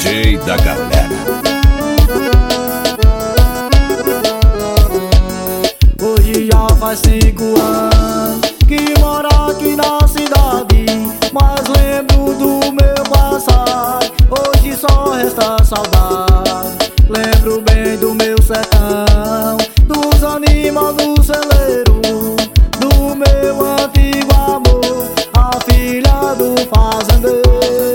DJ da galera. Hoje já faz 5 anos que moro aqui na cidade, mas lembro do meu passado. Hoje só resta saudade. Lembro bem do meu sertão, dos animais do celeiro, do meu antigo amor, a filha do fazendeiro.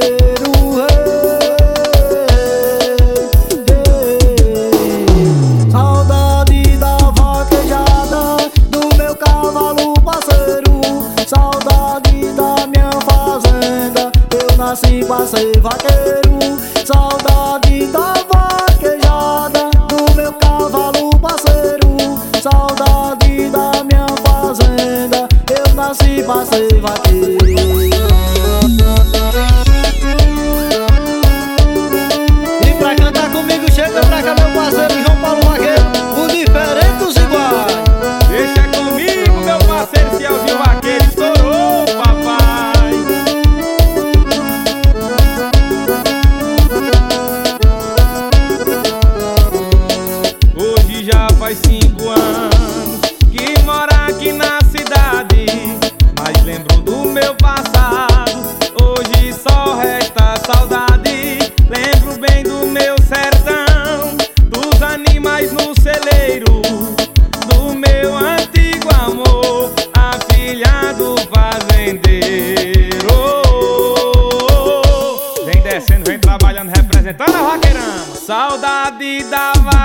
Saudade da vaquejada, do meu cavalo parceiro, saudade da minha fazenda, eu nasci pra ser vaqueiro. Saudade da vaquejada, do meu cavalo parceiro, saudade da minha fazenda, eu nasci pra ser vaqueiro. E pra cantar comigo chega pra cá meu parceiro João Paulo Vaqueiro, o diferente dos iguais. Deixa comigo meu parceiro Cielzinho Vaqueiro, estourou papai. Hoje já faz 5 anos que moro aqui na cidade, mas lembro do meu passado. Hoje só resta saudade. Lembro bem do meu sertão, dos animais no celeiro, do meu antigo amor, a filha do fazendeiro. Vem descendo, vem trabalhando, representando a Vaqueirama. Saudade da